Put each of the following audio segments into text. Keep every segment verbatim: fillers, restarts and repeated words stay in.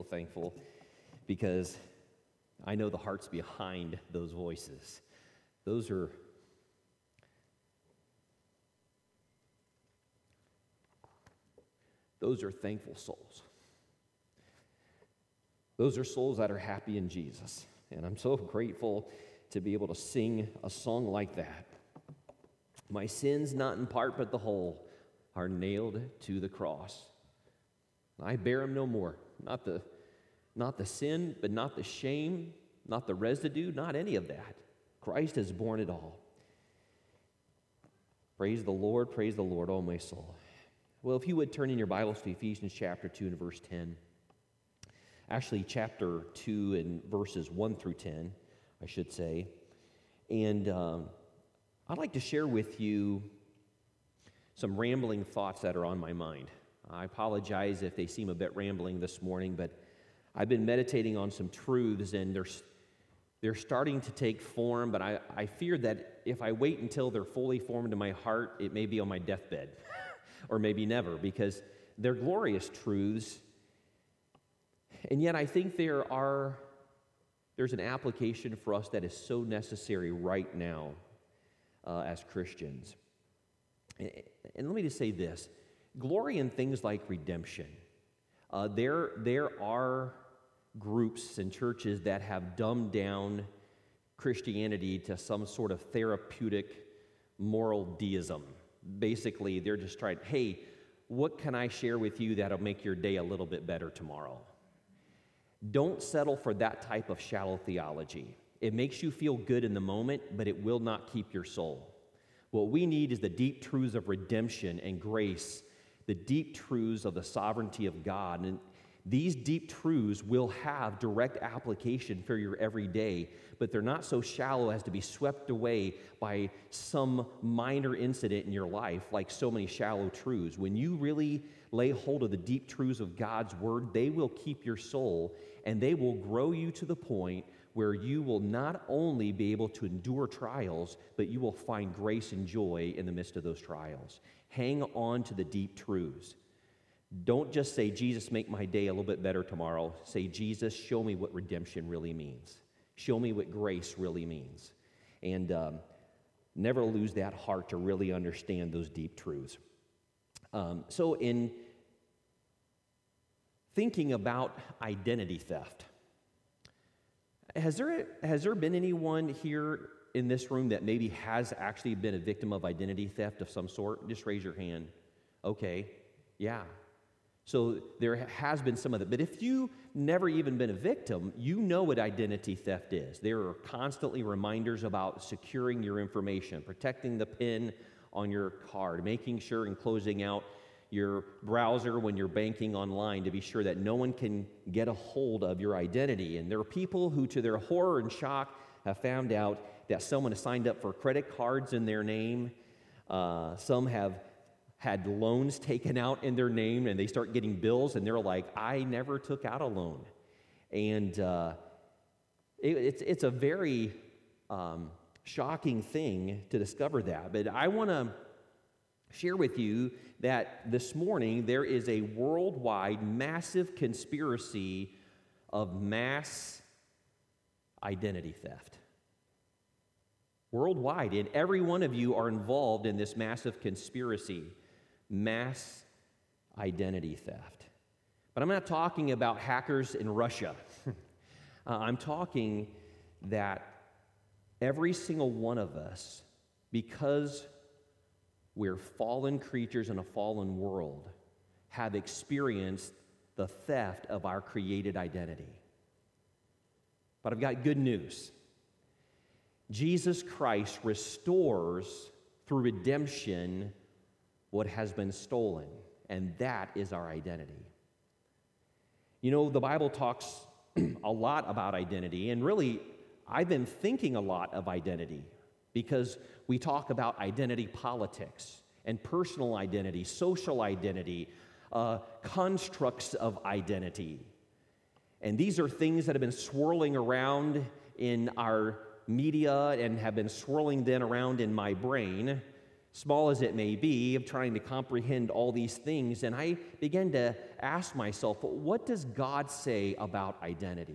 Thankful because I know the hearts behind those voices. Those are those are thankful souls. Those are souls that are happy in Jesus. And I'm so grateful to be able to sing a song like that. My sins, not in part but the whole, are nailed to the cross. I bear them no more. Not the, not the sin, but not the shame, not the residue, not any of that. Christ has borne it all. Praise the Lord, praise the Lord, oh my soul. Well, if you would turn in your Bibles to Ephesians chapter two and verse ten. Actually, chapter two and verses one through ten, I should say. And um, I'd like to share with you some rambling thoughts that are on my mind. I apologize if they seem a bit rambling this morning, but I've been meditating on some truths, and they're, they're starting to take form, but I, I fear that if I wait until they're fully formed in my heart, it may be on my deathbed, or maybe never, because they're glorious truths, and yet I think there are, there's an application for us that is so necessary right now uh, as Christians. And, and let me just say this. Glory in things like redemption. Uh, there, there are groups and churches that have dumbed down Christianity to some sort of therapeutic moral deism. Basically, they're just trying, hey, what can I share with you that'll make your day a little bit better tomorrow? Don't settle for that type of shallow theology. It makes you feel good in the moment, but it will not keep your soul. What we need is the deep truths of redemption and grace, the deep truths of the sovereignty of God. And these deep truths will have direct application for your everyday, but they're not so shallow as to be swept away by some minor incident in your life, like so many shallow truths. When you really lay hold of the deep truths of God's word, they will keep your soul, and they will grow you to the point where you will not only be able to endure trials, but you will find grace and joy in the midst of those trials. Hang on to the deep truths. Don't just say, Jesus, make my day a little bit better tomorrow. Say, Jesus, show me what redemption really means. Show me what grace really means. And um, never lose that heart to really understand those deep truths. Um, so in thinking about identity theft, has there, has there been anyone here in this room that maybe has actually been a victim of identity theft of some sort? Just raise your hand. Okay, yeah. So there has been some of that. But if you've never even been a victim, you know what identity theft is. There are constantly reminders about securing your information, protecting the PIN on your card, making sure and closing out your browser when you're banking online to be sure that no one can get a hold of your identity. And there are people who, to their horror and shock, have found out that someone has signed up for credit cards in their name. Uh, some have had loans taken out in their name, and they start getting bills, and they're like, I never took out a loan. And uh, it, it's, it's a very um, shocking thing to discover that. But I want to share with you that this morning there is a worldwide massive conspiracy of mass identity theft. Worldwide, and every one of you are involved in this massive conspiracy, mass identity theft. But I'm not talking about hackers in Russia. uh, I'm talking that every single one of us, because we're fallen creatures in a fallen world, have experienced the theft of our created identity. But I've got good news. Jesus Christ restores through redemption what has been stolen, and that is our identity. You know, the Bible talks a lot about identity, and really, I've been thinking a lot of identity because we talk about identity politics and personal identity, social identity, uh, constructs of identity. And these are things that have been swirling around in our media and have been swirling then around in my brain small as it may be, of trying to comprehend all these things. And I began to ask myself, what does God say about identity?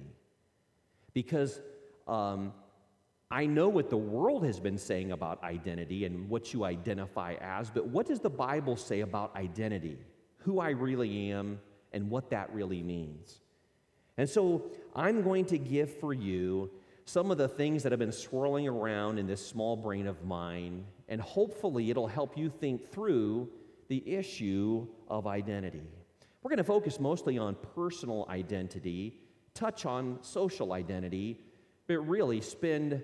Because um, I know what the world has been saying about identity and what you identify as, but what does the Bible say about identity? Who I really am and what that really means. And so I'm going to give for you some of the things that have been swirling around in this small brain of mine, and hopefully it'll help you think through the issue of identity. We're going to focus mostly on personal identity, touch on social identity, but really spend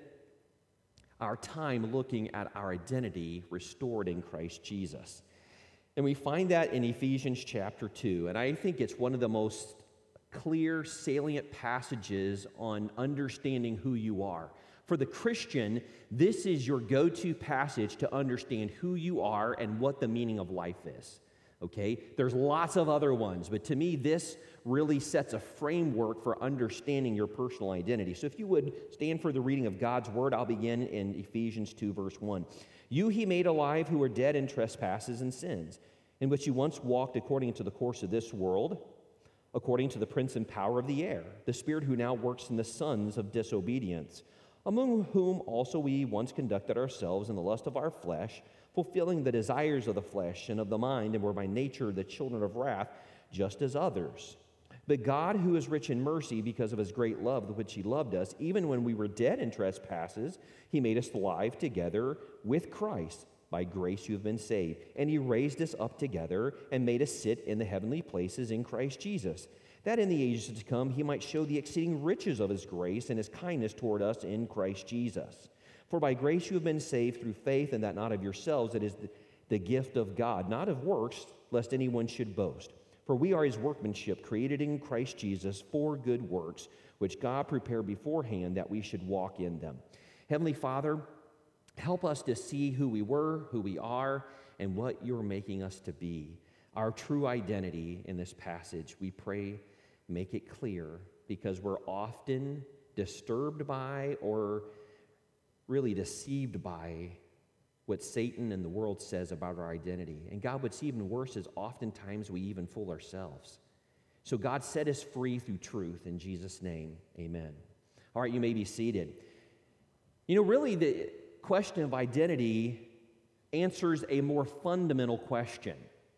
our time looking at our identity restored in Christ Jesus. And we find that in Ephesians chapter two, and I think it's one of the most clear, salient passages on understanding who you are. For the Christian, this is your go-to passage to understand who you are and what the meaning of life is. Okay? There's lots of other ones, but to me, this really sets a framework for understanding your personal identity. So if you would stand for the reading of God's word, I'll begin in Ephesians two, verse one. You he made alive who were dead in trespasses and sins, in which you once walked according to the course of this world, according to the prince and power of the air, the spirit who now works in the sons of disobedience, among whom also we once conducted ourselves in the lust of our flesh, fulfilling the desires of the flesh and of the mind, and were by nature the children of wrath, just as others. But God, who is rich in mercy, because of his great love with which he loved us, even when we were dead in trespasses, he made us alive together with Christ. By grace you have been saved. And he raised us up together and made us sit in the heavenly places in Christ Jesus, that in the ages to come he might show the exceeding riches of his grace and his kindness toward us in Christ Jesus. For by grace you have been saved through faith, and that not of yourselves, it is the, the gift of God, not of works, lest anyone should boast. For we are his workmanship, created in Christ Jesus for good works, which God prepared beforehand that we should walk in them. Heavenly Father, help us to see who we were, who we are, and what you're making us to be. Our true identity in this passage, we pray, make it clear, because we're often disturbed by or really deceived by what Satan and the world says about our identity. And God, what's even worse is oftentimes we even fool ourselves. So God set us free through truth. In Jesus' name, amen. All right, you may be seated. You know, really, the question of identity answers a more fundamental question.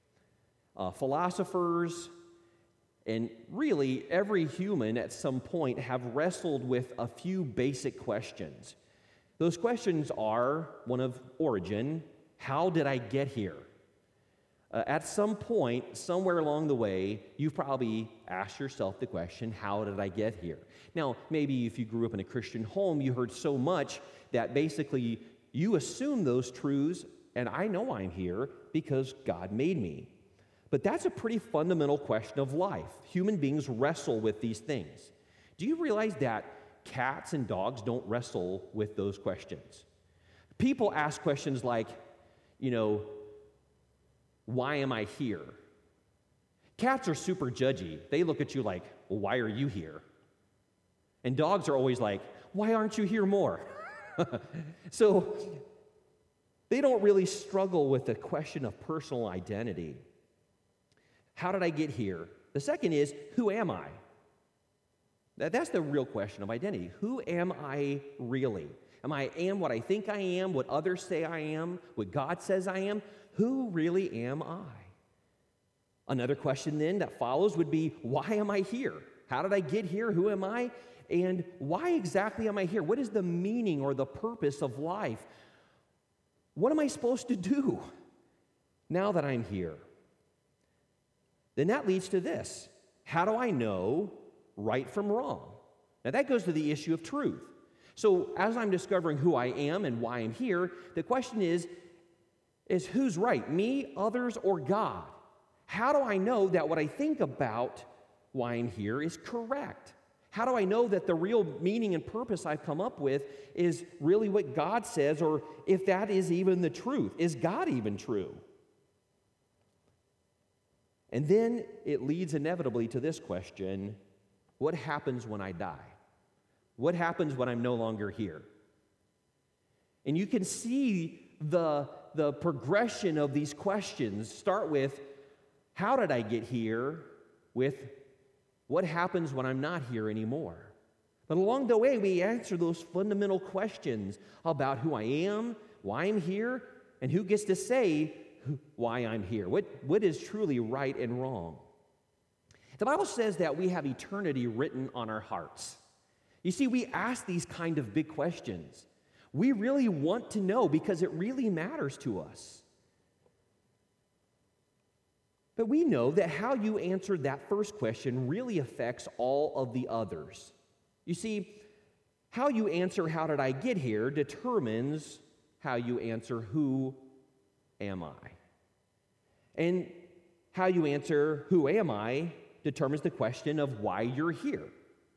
Uh, philosophers and really every human at some point have wrestled with a few basic questions. Those questions are one of origin: how did I get here? Uh, at some point, somewhere along the way, you've probably asked yourself the question, how did I get here? Now, maybe if you grew up in a Christian home, you heard so much that basically you assume those truths, and I know I'm here because God made me. But that's a pretty fundamental question of life. Human beings wrestle with these things. Do you realize that cats and dogs don't wrestle with those questions? People ask questions like, you know, why am I here? Cats are super judgy. They look at you like, well, why are you here? And dogs are always like, why aren't you here more? So they don't really struggle with the question of personal identity. How did I get here? The second is, who am I? That's the real question of identity. Who am I really? Am I am what I think I am, what others say I am, what God says I am? Who really am I? Another question then that follows would be, why am I here? How did I get here? Who am I? And why exactly am I here? What is the meaning or the purpose of life? What am I supposed to do now that I'm here? Then that leads to this. How do I know right from wrong? Now that goes to the issue of truth. So as I'm discovering who I am and why I'm here, the question is, is who's right, me, others, or God? How do I know that what I think about why I'm here is correct? How do I know that the real meaning and purpose I've come up with is really what God says, or if that is even the truth? Is God even true? And then it leads inevitably to this question: what happens when I die? What happens when I'm no longer here? And you can see the the progression of these questions start with, how did I get here? With, what happens when I'm not here anymore? But along the way, we answer those fundamental questions about who I am, why I'm here, and who gets to say why I'm here. What, what is truly right and wrong? The Bible says that we have eternity written on our hearts. You see, we ask these kind of big questions. We really want to know because it really matters to us. But we know that how you answered that first question really affects all of the others. You see, how you answer, how did I get here, determines how you answer, who am I? And how you answer, who am I, determines the question of why you're here.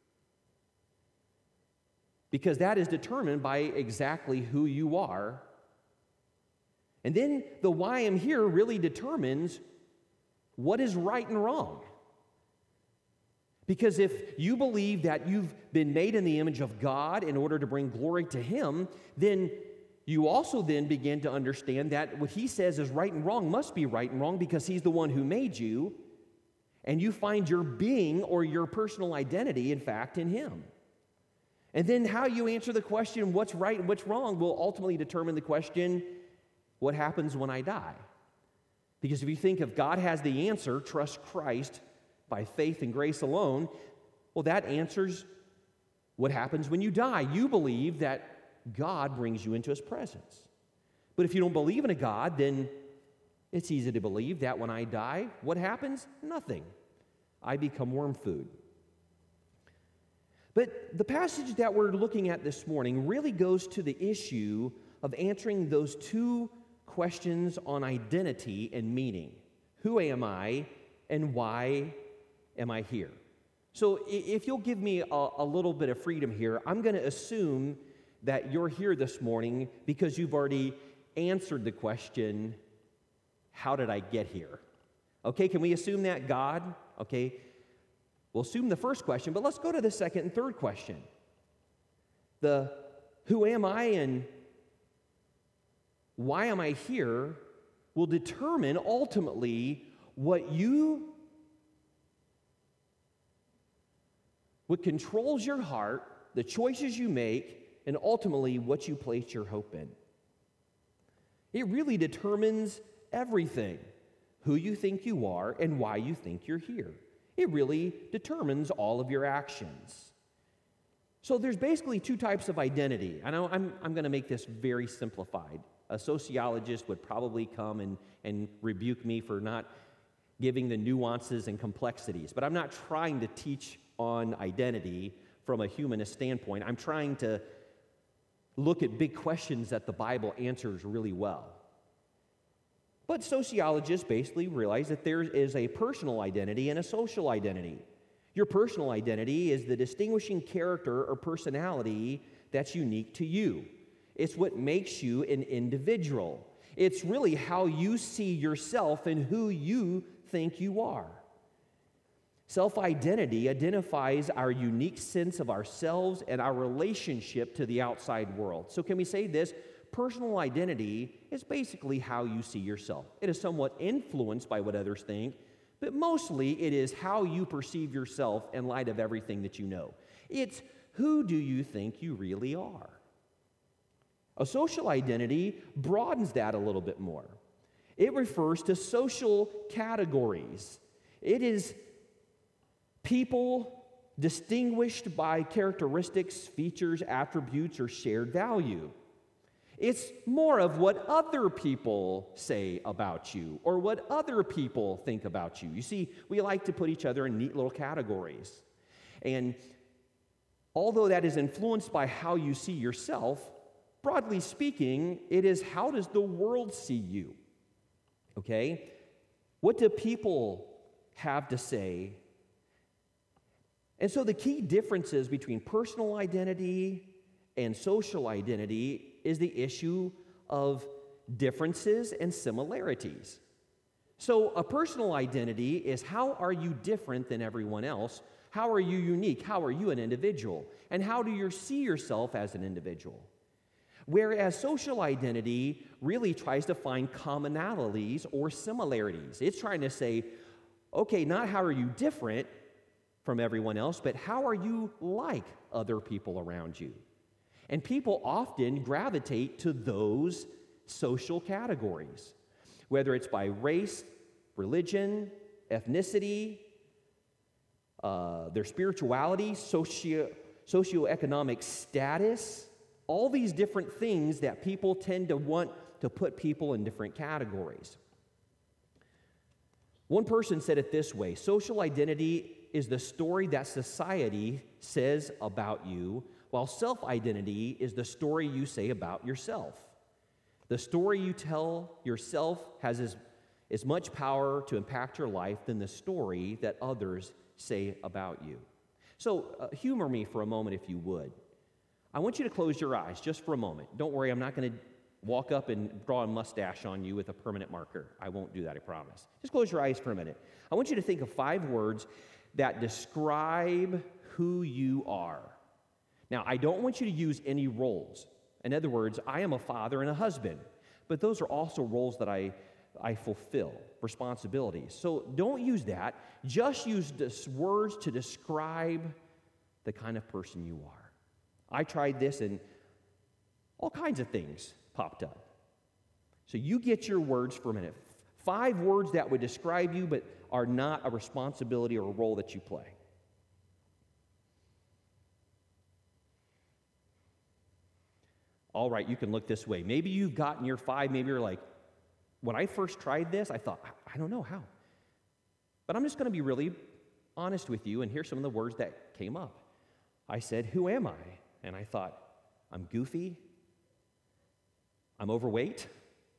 Because that is determined by exactly who you are. And then the why I'm here really determines what is right and wrong. Because if you believe that you've been made in the image of God in order to bring glory to Him, then you also then begin to understand that what He says is right and wrong must be right and wrong because He's the one who made you, and you find your being or your personal identity, in fact, in Him. And then how you answer the question, what's right and what's wrong, will ultimately determine the question, what happens when I die? Because if you think if God has the answer, trust Christ by faith and grace alone, well, that answers what happens when you die. You believe that God brings you into His presence. But if you don't believe in a God, then it's easy to believe that when I die, what happens? Nothing. I become worm food. But the passage that we're looking at this morning really goes to the issue of answering those two questions on identity and meaning. Who am I and why am I here? So if you'll give me a, a little bit of freedom here, I'm going to assume that you're here this morning because you've already answered the question, how did I get here? Okay, can we assume that, God? Okay, we'll assume the first question, but let's go to the second and third question. The who am I and why am I here will determine ultimately what you, what controls your heart, the choices you make, and ultimately what you place your hope in. It really determines everything, who you think you are and why you think you're here. It really determines all of your actions. So there's basically two types of identity. I know I'm, I'm going to make this very simplified. A sociologist would probably come and, and rebuke me for not giving the nuances and complexities, but I'm not trying to teach on identity from a humanist standpoint. I'm trying to look at big questions that the Bible answers really well. But sociologists basically realize that there is a personal identity and a social identity. Your personal identity is the distinguishing character or personality that's unique to you. It's what makes you an individual. It's really how you see yourself and who you think you are. Self-identity identifies our unique sense of ourselves and our relationship to the outside world. So can we say this? Personal identity is basically how you see yourself. It is somewhat influenced by what others think, but mostly it is how you perceive yourself in light of everything that you know. It's who do you think you really are? A social identity broadens that a little bit more. It refers to social categories. It is people distinguished by characteristics, features, attributes, or shared value. It's more of what other people say about you or what other people think about you. You see, we like to put each other in neat little categories. And although that is influenced by how you see yourself, broadly speaking, it is how does the world see you? Okay? What do people have to say? And so the key differences between personal identity and social identity is the issue of differences and similarities. So a personal identity is how are you different than everyone else? How are you unique? How are you an individual? And how do you see yourself as an individual? Whereas social identity really tries to find commonalities or similarities. It's trying to say, okay, not how are you different from everyone else, but how are you like other people around you? And people often gravitate to those social categories, whether it's by race, religion, ethnicity, uh, their spirituality, socio socioeconomic status, all these different things that people tend to want to put people in different categories. One person said it this way: social identity is the story that society says about you, while self-identity is the story you say about yourself. The story you tell yourself has as, as much power to impact your life than the story that others say about you. So uh, humor me for a moment, if you would. I want you to close your eyes just for a moment. Don't worry, I'm not going to walk up and draw a mustache on you with a permanent marker. I won't do that, I promise. Just close your eyes for a minute. I want you to think of five words that describe who you are. Now, I don't want you to use any roles. In other words, I am a father and a husband, but those are also roles that I, I fulfill, responsibilities. So don't use that. Just use this words to describe the kind of person you are. I tried this and all kinds of things popped up. So you get your words for a minute. Five words that would describe you but are not a responsibility or a role that you play. All right, you can look this way. Maybe you've gotten your five, maybe you're like, when I first tried this, I thought, I don't know how. But I'm just going to be really honest with you, and here's some of the words that came up. I said, who am I? And I thought, I'm goofy, I'm overweight,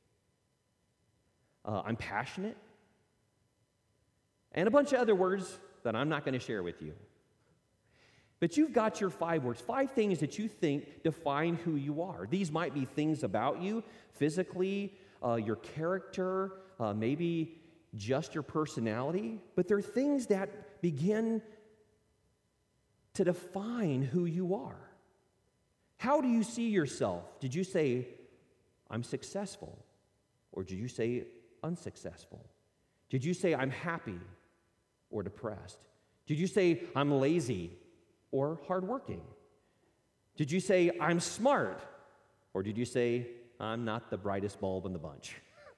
uh, I'm passionate, and a bunch of other words that I'm not going to share with you. But you've got your five words, five things that you think define who you are. These might be things about you, physically, uh, your character, uh, maybe just your personality, but they're things that begin to define who you are. How do you see yourself? Did you say, I'm successful? Or did you say, unsuccessful? Did you say, I'm happy or depressed? Did you say, I'm lazy or hardworking? Did you say, I'm smart? Or did you say, I'm not the brightest bulb in the bunch?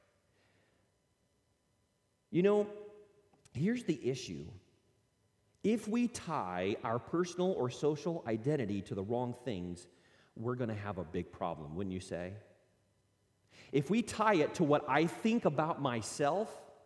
You know, here's the issue. If we tie our personal or social identity to the wrong things, we're going to have a big problem, wouldn't you say? If we tie it to what I think about myself,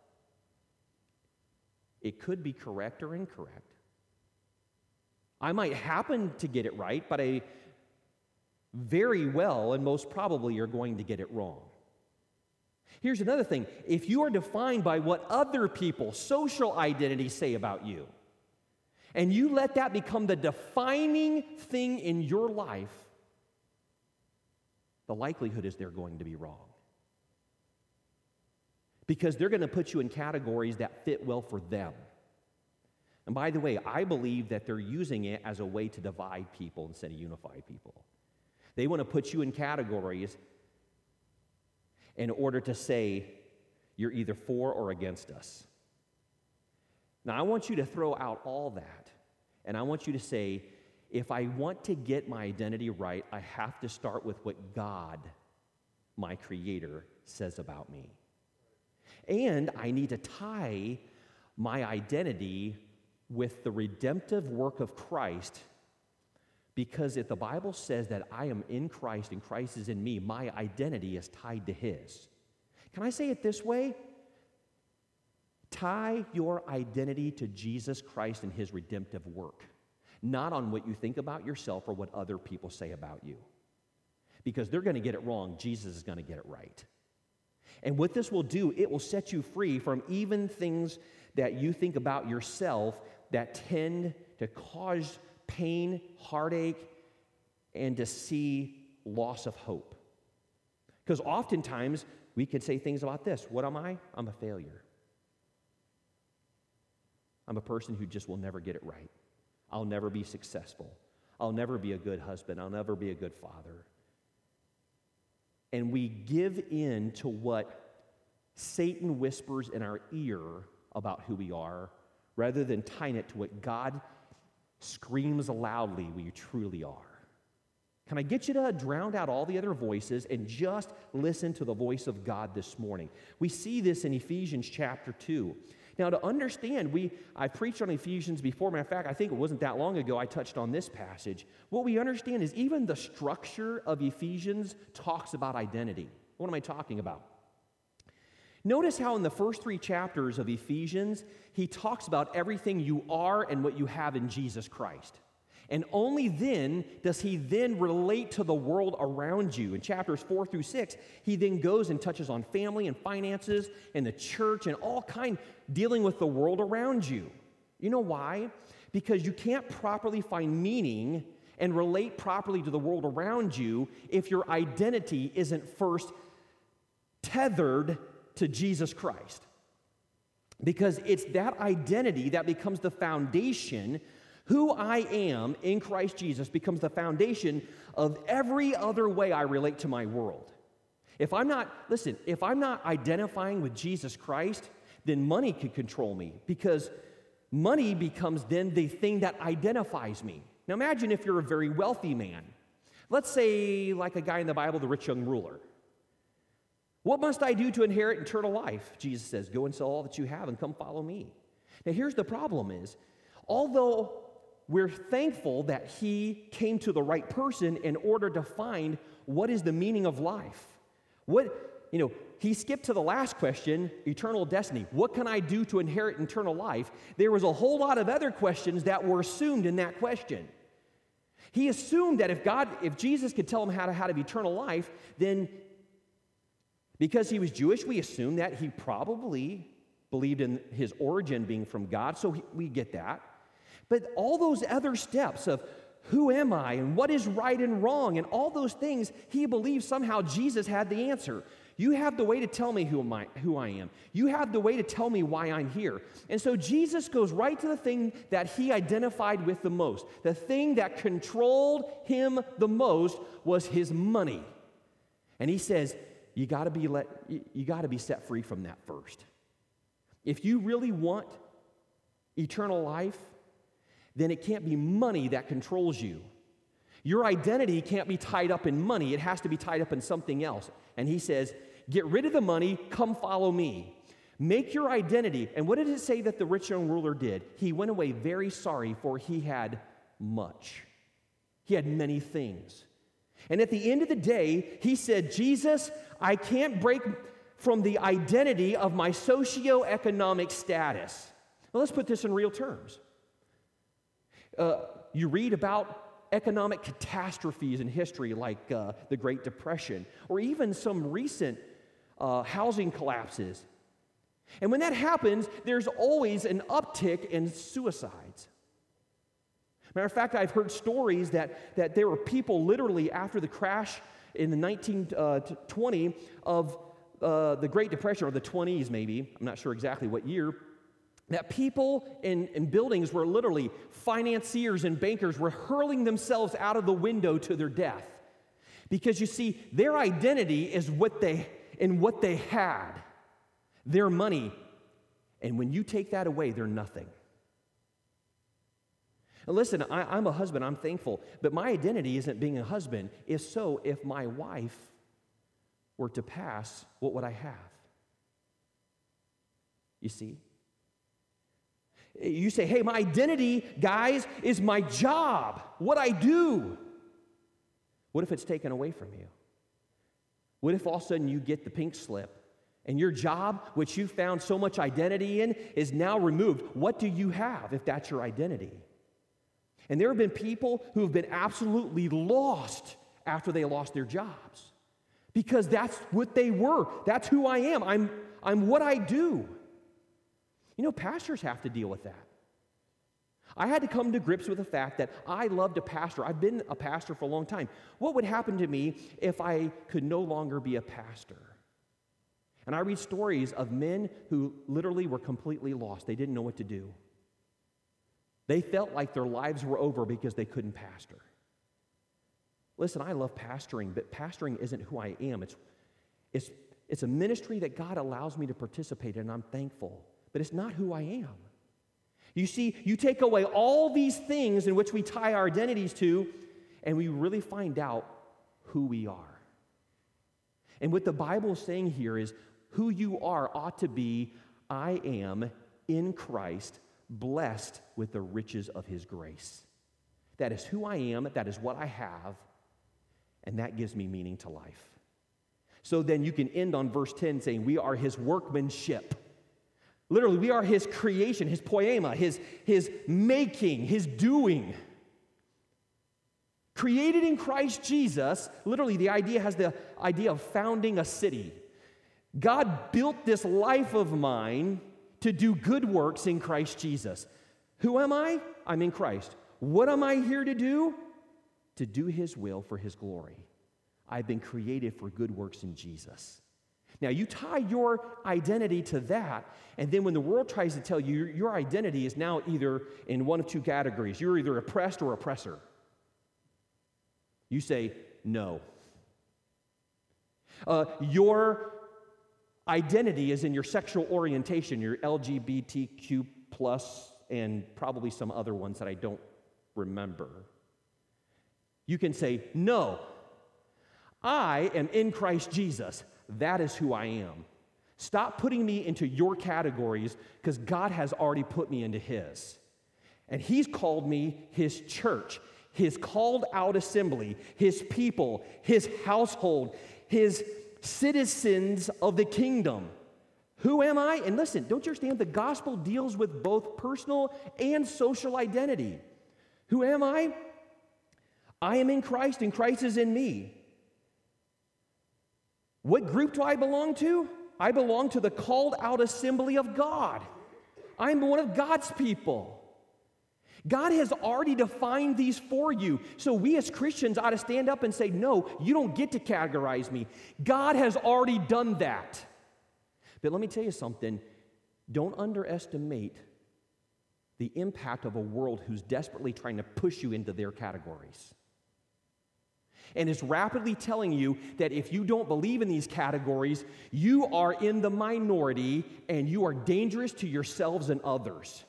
it could be correct or incorrect. I might happen to get it right, but I very well and most probably are going to get it wrong. Here's another thing. If you are defined by what other people, social identities say about you, and you let that become the defining thing in your life, the likelihood is they're going to be wrong. Because they're going to put you in categories that fit well for them. And by the way, I believe that they're using it as a way to divide people instead of unify people. They want to put you in categories in order to say you're either for or against us. Now, I want you to throw out all that, and I want you to say, if I want to get my identity right, I have to start with what God, my Creator, says about me. And I need to tie my identity with the redemptive work of Christ, because if the Bible says that I am in Christ and Christ is in me, my identity is tied to His. Can I say it this way? Tie your identity to Jesus Christ and His redemptive work, not on what you think about yourself or what other people say about you. Because they're going to get it wrong, Jesus is going to get it right. And what this will do, it will set you free from even things that you think about yourself that tend to cause pain, heartache, and to see loss of hope. Because oftentimes we can say things about this. What am I? I'm a failure. I'm a person who just will never get it right. I'll never be successful. I'll never be a good husband. I'll never be a good father. and we give in to what Satan whispers in our ear about who we are, rather than tying it to what God screams loudly we truly are. Can I get you to drown out all the other voices and just listen to the voice of God this morning? We see this in Ephesians chapter two. Now, to understand, we I preached on Ephesians before. Matter of fact, I think it wasn't that long ago I touched on this passage. What we understand is even the structure of Ephesians talks about identity. What am I talking about? Notice how in the first three chapters of Ephesians, he talks about everything you are and what you have in Jesus Christ. And only then does he then relate to the world around you. In chapters four through six, he then goes and touches on family and finances and the church and all kind dealing with the world around you. You know why? Because you can't properly find meaning and relate properly to the world around you if your identity isn't first tethered to Jesus Christ. Because it's that identity that becomes the foundation. Who I am in Christ Jesus becomes the foundation of every other way I relate to my world. If I'm not, listen, if I'm not identifying with Jesus Christ, then money could control me, because money becomes then the thing that identifies me. Now imagine if you're a very wealthy man. Let's say like a guy in the Bible, the rich young ruler. What must I do to inherit eternal life? Jesus says, go and sell all that you have and come follow me. Now here's the problem is, although we're thankful that he came to the right person in order to find what is the meaning of life. What, you know, he skipped to the last question, eternal destiny. What can I do to inherit eternal life? There was a whole lot of other questions that were assumed in that question. He assumed that if God, if Jesus could tell him how to have eternal life, then because he was Jewish, we assume that he probably believed in his origin being from God, so he, we get that. But all those other steps of who am I and what is right and wrong and all those things, he believed somehow Jesus had the answer. You have the way to tell me who am I, who I am. You have the way to tell me why I'm here. And so Jesus goes right to the thing that he identified with the most. The thing that controlled him the most was his money. And he says, you got to be let you got to be set free from that first. If you really want eternal life, then it can't be money that controls you. Your identity can't be tied up in money. It has to be tied up in something else. And he says, get rid of the money, come follow me. Make your identity. And what did it say that the rich young ruler did? He went away very sorry, for he had much. He had many things. And at the end of the day, he said, Jesus, I can't break from the identity of my socioeconomic status. Well, let's put this in real terms. Uh, you read about economic catastrophes in history like uh, the Great Depression, or even some recent uh, housing collapses. And when that happens, there's always an uptick in suicides. Matter of fact, I've heard stories that, that there were people literally after the crash in the nineteen twenty of uh, the Great Depression, or the twenties maybe, I'm not sure exactly what year, that people in, in buildings were literally, financiers and bankers were hurling themselves out of the window to their death. Because you see, their identity is what they, in what they had, their money. And when you take that away, they're nothing. And listen, I, I'm a husband, I'm thankful, but my identity isn't being a husband. If so, if my wife were to pass, what would I have? You see? You say, hey, my identity, guys, is my job, what I do. What if it's taken away from you? What if all of a sudden you get the pink slip and your job, which you found so much identity in, is now removed? What do you have if that's your identity? And there have been people who have been absolutely lost after they lost their jobs, because that's what they were. That's who I am. I'm, I'm what I do. You know, pastors have to deal with that. I had to come to grips with the fact that I loved a pastor. I've been a pastor for a long time. What would happen to me if I could no longer be a pastor? And I read stories of men who literally were completely lost. They didn't know what to do. They felt like their lives were over because they couldn't pastor. Listen, I love pastoring, but pastoring isn't who I am. It's, it's, it's a ministry that God allows me to participate in, and I'm thankful. But it's not who I am. You see, you take away all these things in which we tie our identities to, and we really find out who we are. And what the Bible is saying here is who you are ought to be, I am in Christ, blessed with the riches of his grace. That is who I am, that is what I have, and that gives me meaning to life. So then you can end on verse ten saying, we are his workmanship. Literally, we are his creation, his poema, his, his making, his doing. Created in Christ Jesus, literally the idea has the idea of founding a city. God built this life of mine to do good works in Christ Jesus. Who am I? I'm in Christ. What am I here to do? To do his will for his glory. I've been created for good works in Jesus. Now, you tie your identity to that, and then when the world tries to tell you your identity is now either in one of two categories, you're either oppressed or oppressor, you say, no. Uh, your identity is in your sexual orientation, your L G B T Q plus, and probably some other ones that I don't remember. You can say, no, I am in Christ Jesus. That is who I am. Stop putting me into your categories because God has already put me into his. And he's called me his church, his called out assembly, his people, his household, his citizens of the kingdom. Who am I? And listen, don't you understand? The gospel deals with both personal and social identity. Who am I? I am in Christ, and Christ is in me. What group do I belong to? I belong to the called out assembly of God. I'm one of God's people. God has already defined these for you. So we as Christians ought to stand up and say, no, you don't get to categorize me. God has already done that. But let me tell you something. Don't underestimate the impact of a world who's desperately trying to push you into their categories. And is rapidly telling you that if you don't believe in these categories, you are in the minority and you are dangerous to yourselves and others.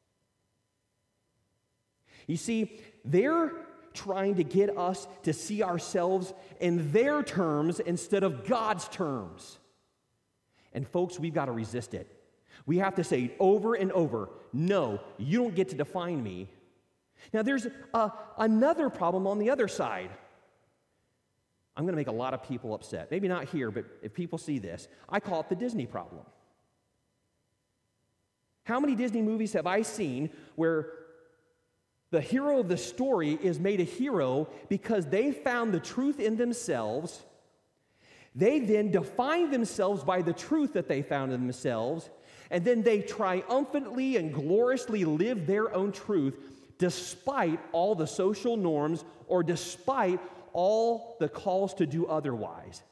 You see, they're trying to get us to see ourselves in their terms instead of God's terms. And folks, we've got to resist it. We have to say over and over, no, you don't get to define me. Now, there's a, another problem on the other side. I'm going to make a lot of people upset. Maybe not here, but if people see this, I call it the Disney problem. How many Disney movies have I seen where the hero of the story is made a hero because they found the truth in themselves? They then define themselves by the truth that they found in themselves, and then they triumphantly and gloriously live their own truth despite all the social norms or despite all the calls to do otherwise.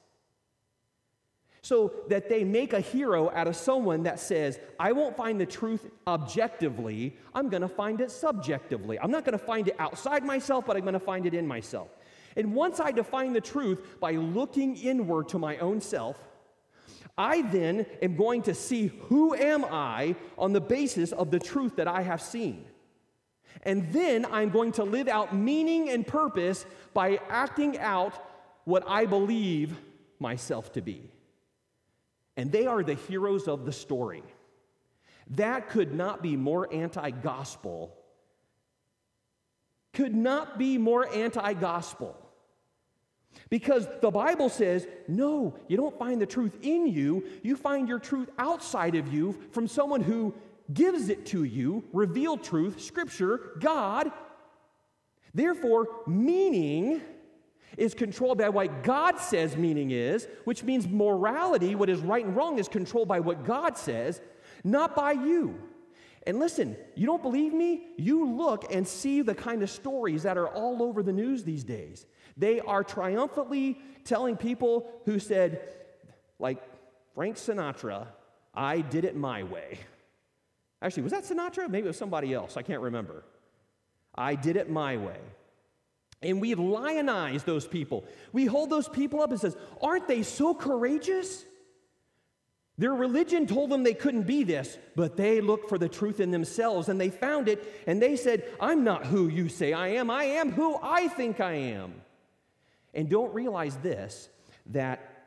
So that they make a hero out of someone that says, I won't find the truth objectively, I'm going to find it subjectively. I'm not going to find it outside myself, but I'm going to find it in myself. And once I define the truth by looking inward to my own self, I then am going to see who am I on the basis of the truth that I have seen. And then I'm going to live out meaning and purpose by acting out what I believe myself to be. And they are the heroes of the story. That could not be more anti-gospel. Could not be more anti-gospel. Because the Bible says, no, you don't find the truth in you. You find your truth outside of you from someone who gives it to you, revealed truth, Scripture, God. Therefore, meaning is controlled by what God says meaning is, which means morality, what is right and wrong, is controlled by what God says, not by you. And listen, you don't believe me? You look and see the kind of stories that are all over the news these days. They are triumphantly telling people who said, like Frank Sinatra, I did it my way. Actually, was that Sinatra? Maybe it was somebody else. I can't remember. I did it my way. And we lionize those people. We hold those people up and says, aren't they so courageous? Their religion told them they couldn't be this, but they looked for the truth in themselves, and they found it, and they said, I'm not who you say I am. I am who I think I am. And don't realize this, that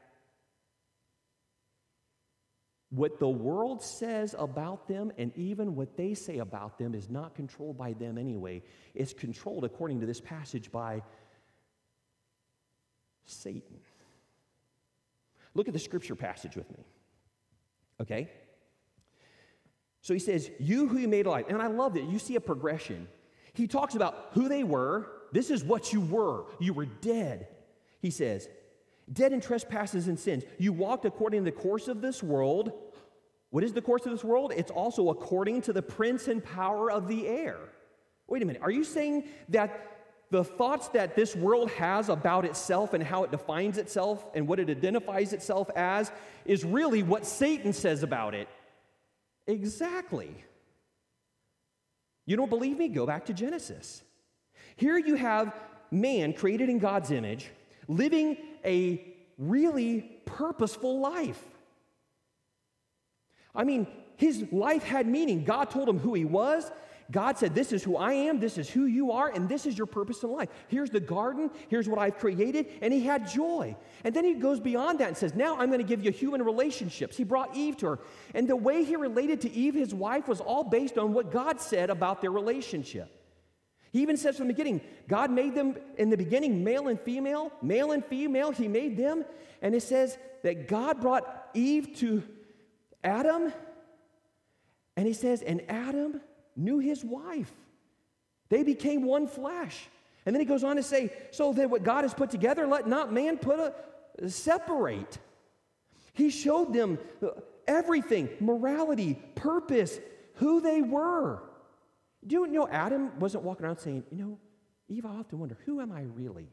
what the world says about them and even what they say about them is not controlled by them anyway. It's controlled, according to this passage, by Satan. Look at the scripture passage with me. Okay? So he says, you who you made alive. And I love that. You see a progression. He talks about who they were. This is what you were. You were dead. He says, dead in trespasses and sins. You walked according to the course of this world. What is the course of this world? It's also according to the prince and power of the air. Wait a minute. Are you saying that the thoughts that this world has about itself and how it defines itself and what it identifies itself as is really what Satan says about it? Exactly. You don't believe me? Go back to Genesis. Here you have man created in God's image, living a really purposeful life. I mean, his life had meaning. God told him who he was. God said, this is who I am, this is who you are, and this is your purpose in life. Here's the garden, here's what I've created, and he had joy. And then he goes beyond that and says, now I'm going to give you human relationships. He brought Eve to her, and the way he related to Eve, his wife, was all based on what God said about their relationship. He even says from the beginning, God made them in the beginning male and female, male and female, he made them, and it says that God brought Eve to Adam, and he says, and Adam knew his wife. They became one flesh. And then he goes on to say, so that what God has put together, let not man put a separate. He showed them everything, morality, purpose, who they were. Do you know Adam wasn't walking around saying, you know, Eve, I often wonder, who am I really?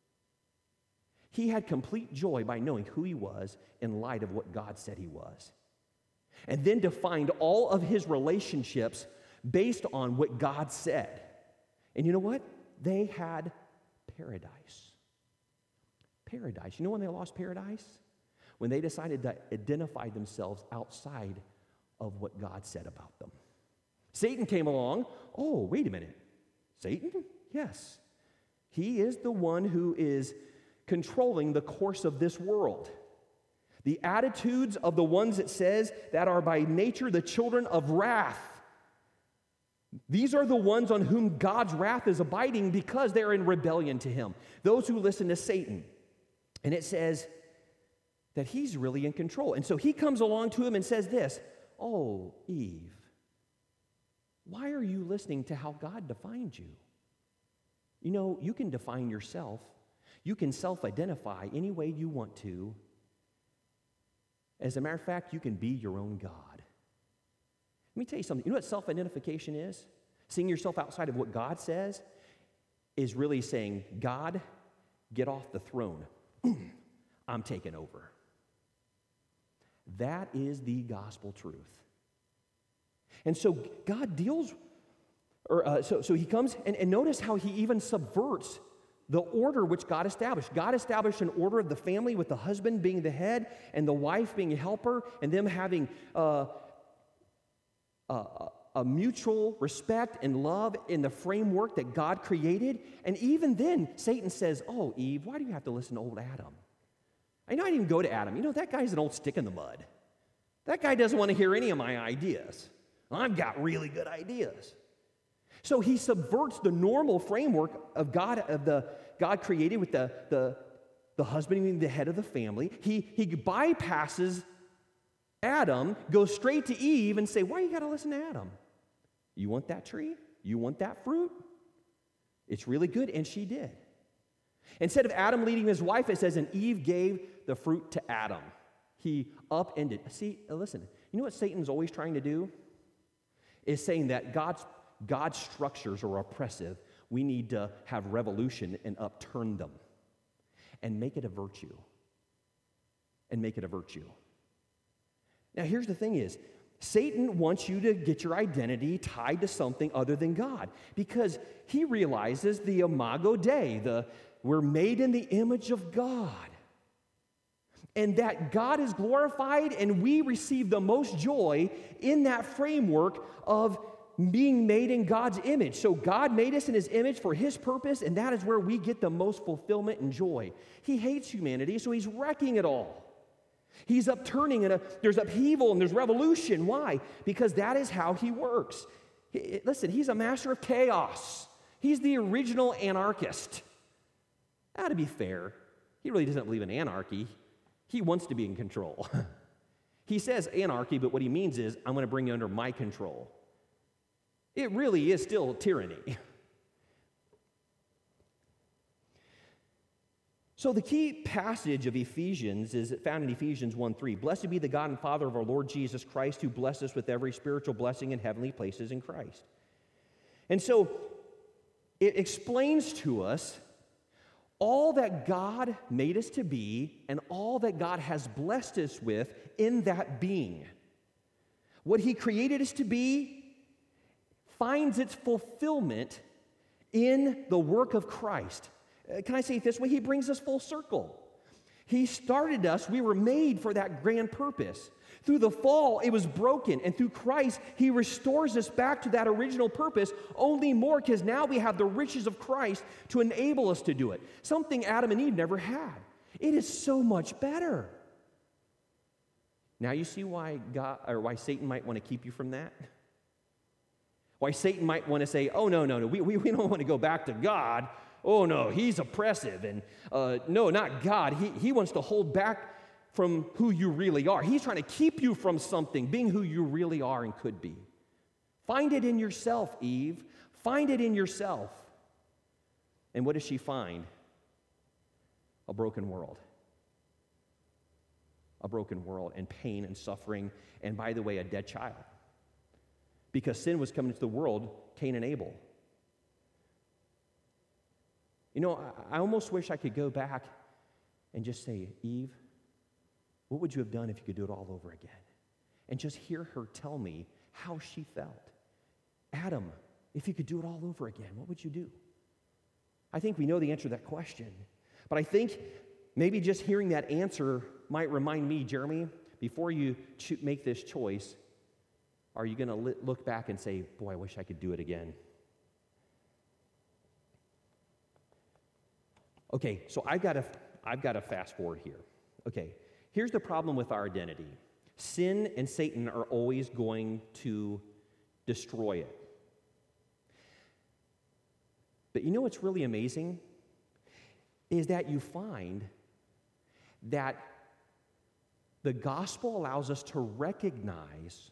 He had complete joy by knowing who he was in light of what God said he was. And then defined all of his relationships based on what God said. And you know what? They had paradise. Paradise. You know when they lost paradise? When they decided to identify themselves outside of what God said about them. Satan came along. Oh, wait a minute. Satan? Yes. He is the one who is controlling the course of this world. The attitudes of the ones it says that are by nature the children of wrath. These are the ones on whom God's wrath is abiding because they're in rebellion to him. Those who listen to Satan. And it says that he's really in control. And so he comes along to him and says this, oh, Eve, why are you listening to how God defined you? You know, you can define yourself. You can self-identify any way you want to. As a matter of fact, you can be your own God. Let me tell you something. You know what self-identification is? Seeing yourself outside of what God says is really saying, God, get off the throne. I'm taking over. That is the gospel truth. And so God deals, or uh, so, so he comes, and, and notice how he even subverts the order which God established. God established an order of the family with the husband being the head and the wife being a helper, and them having uh, a, a mutual respect and love in the framework that God created. And even then, Satan says, oh, Eve, why do you have to listen to old Adam? I know I didn't even go to Adam. You know, that guy's an old stick in the mud. That guy doesn't want to hear any of my ideas. I've got really good ideas. So he subverts the normal framework of God, of the God created with the, the, the husband being the head of the family. He, he bypasses Adam, goes straight to Eve and say, why you got to listen to Adam? You want that tree? You want that fruit? It's really good, and she did. Instead of Adam leading his wife, it says, and Eve gave the fruit to Adam. He upended. See, listen, you know what Satan's always trying to do? Is saying that God's, God's structures are oppressive. We need to have revolution and upturn them and make it a virtue. And make it a virtue. Now, here's the thing is, Satan wants you to get your identity tied to something other than God because he realizes the imago Dei, the we're made in the image of God, and that God is glorified and we receive the most joy in that framework of being made in God's image. So God made us in his image for his purpose, and that is where we get the most fulfillment and joy. He hates humanity, so he's wrecking it all. He's upturning, and there's upheaval and there's revolution. Why? Because that is how he works. He, listen, he's a master of chaos. He's the original anarchist. Now, to be fair, he really doesn't believe in anarchy. He wants to be in control. He says anarchy, but what he means is, I'm going to bring you under my control. It really is still tyranny. So the key passage of Ephesians is found in Ephesians one three. Blessed be the God and Father of our Lord Jesus Christ, who blessed us with every spiritual blessing in heavenly places in Christ. And so it explains to us all that God made us to be and all that God has blessed us with in that being. What he created us to be finds its fulfillment in the work of Christ. Uh, can I say it this way? He brings us full circle. He started us, we were made for that grand purpose. Through the fall, it was broken, and through Christ, he restores us back to that original purpose, only more because now we have the riches of Christ to enable us to do it. Something Adam and Eve never had. It is so much better. Now you see why God, or why Satan might want to keep you from that? Why Satan might want to say, oh, no, no, no, we, we, we don't want to go back to God. Oh, no, he's oppressive. And uh, no, not God. He, he wants to hold back from who you really are. He's trying to keep you from something, being who you really are and could be. Find it in yourself, Eve. Find it in yourself. And what does she find? A broken world. A broken world and pain and suffering, and by the way, a dead child. Because sin was coming into the world, Cain and Abel. You know, I, I almost wish I could go back and just say, Eve, what would you have done if you could do it all over again? And just hear her tell me how she felt. Adam, if you could do it all over again, what would you do? I think we know the answer to that question. But I think maybe just hearing that answer might remind me, Jeremy, before you cho- make this choice, are you going to look back and say, boy, I wish I could do it again? Okay, so I've got to, I've got to fast forward here. Okay, here's the problem with our identity. Sin and Satan are always going to destroy it. But you know what's really amazing? Is that you find that the gospel allows us to recognize